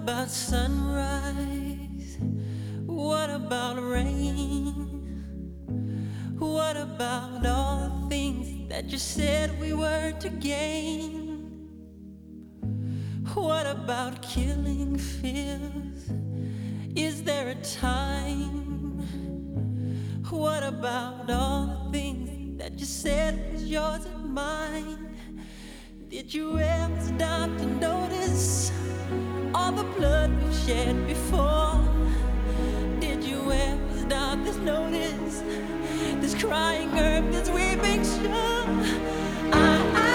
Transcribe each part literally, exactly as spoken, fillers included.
about sunrise? What about rain? What about all the things that you said we were to gain? What about killing fears? Is there a time? What about all the things that you said was yours and mine? Did you ever stop to notice all the blood we've shed before? Did you ever stop to notice this crying earth, this weeping shore? I, I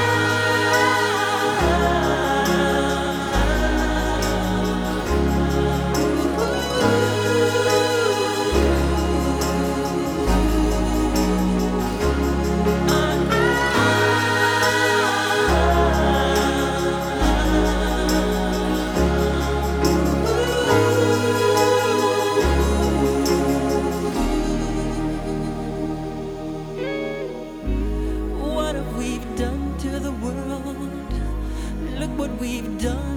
what we've done.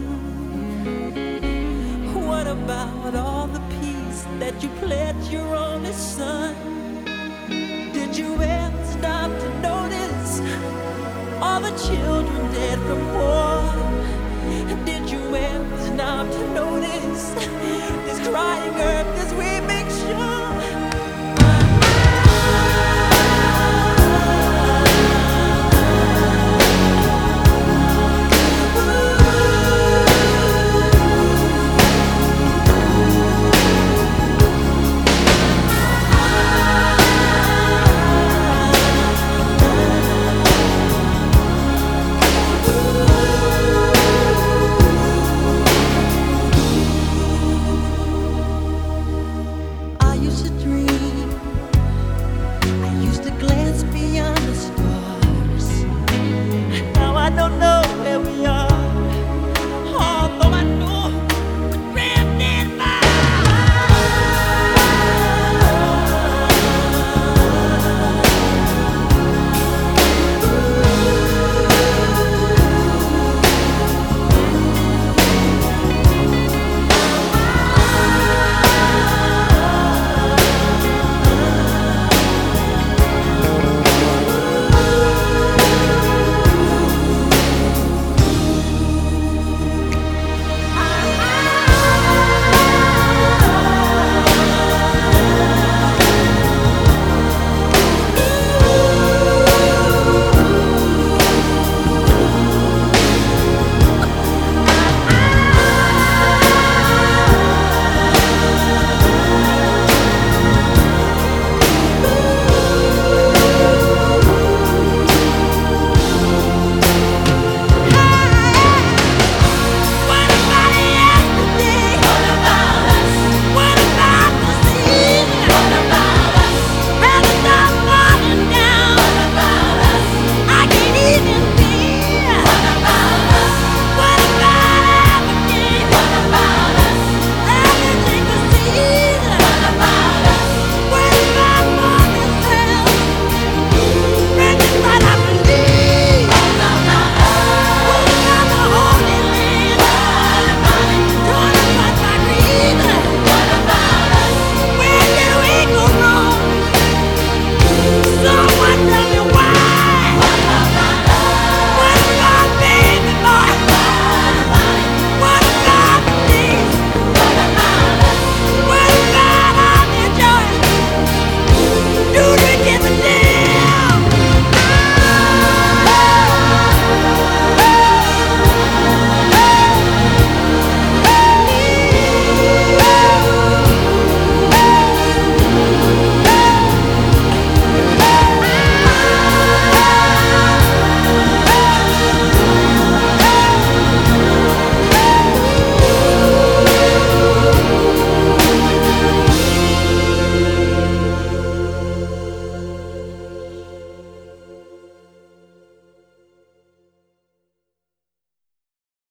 What about all the peace that you pledged your only son? Did you ever stop to notice all the children dead from war? Did you ever stop to notice this crying earth, this weeping shore?